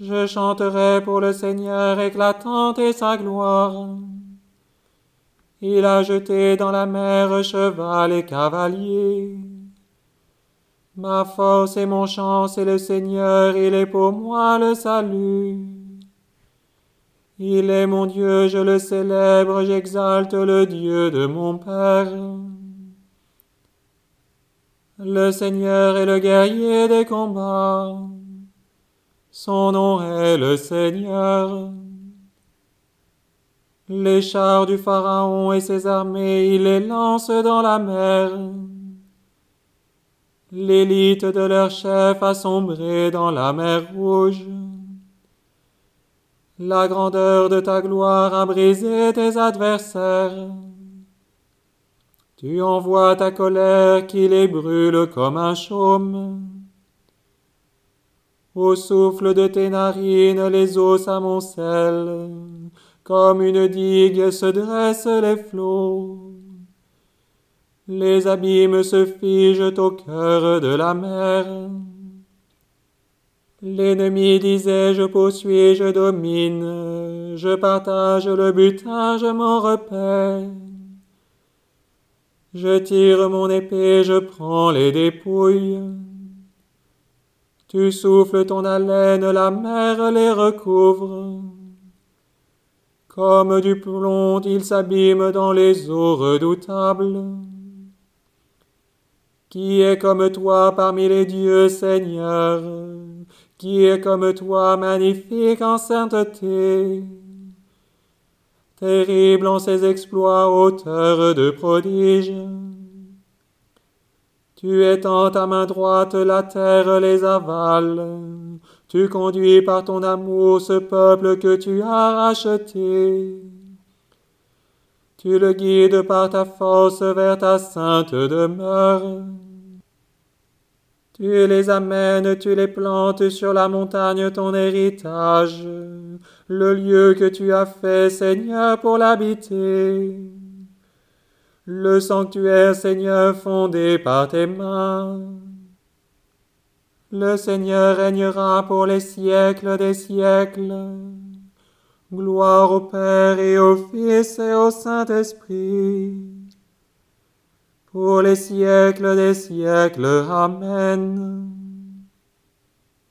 Je chanterai pour le Seigneur éclatante et sa gloire. Il a jeté dans la mer cheval et cavalier. Ma force et mon chant, c'est le Seigneur, il est pour moi le salut. Il est mon Dieu, je le célèbre, j'exalte le Dieu de mon Père. Le Seigneur est le guerrier des combats. Son nom est le Seigneur. Les chars du Pharaon et ses armées, il les lance dans la mer. L'élite de leur chef a sombré dans la mer Rouge. La grandeur de ta gloire a brisé tes adversaires. Tu envoies ta colère qui les brûle comme un chaume. Au souffle de tes narines, les eaux s'amoncellent. Comme une digue se dressent les flots. Les abîmes se figent au cœur de la mer. L'ennemi disait, je poursuis, je domine, je partage le butin, je m'en repais. Je tire mon épée, je prends les dépouilles. Tu souffles ton haleine, la mer les recouvre. Comme du plomb, ils s'abîment dans les eaux redoutables. Qui est comme toi parmi les dieux, Seigneur? Qui est comme toi, magnifique en sainteté? Terrible en ses exploits, auteur de prodiges. Tu étends ta main droite, la terre les avale. Tu conduis par ton amour ce peuple que tu as racheté. Tu le guides par ta force vers ta sainte demeure. Tu les amènes, tu les plantes sur la montagne ton héritage, le lieu que tu as fait, Seigneur, pour l'habiter. Le sanctuaire, Seigneur, fondé par tes mains. Le Seigneur régnera pour les siècles des siècles. Gloire au Père et au Fils et au Saint-Esprit. Pour les siècles des siècles. Amen.